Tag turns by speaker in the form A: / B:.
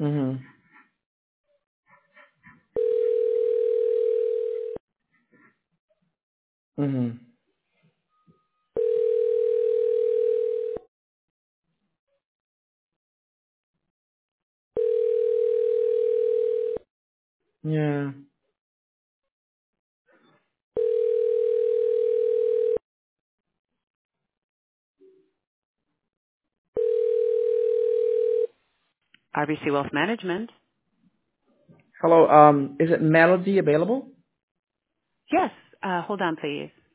A: Mhm. Mhm. Yeah.
B: RBC Wealth Management.
A: Hello. Is it Melody available?
B: Yes. Hold on, please.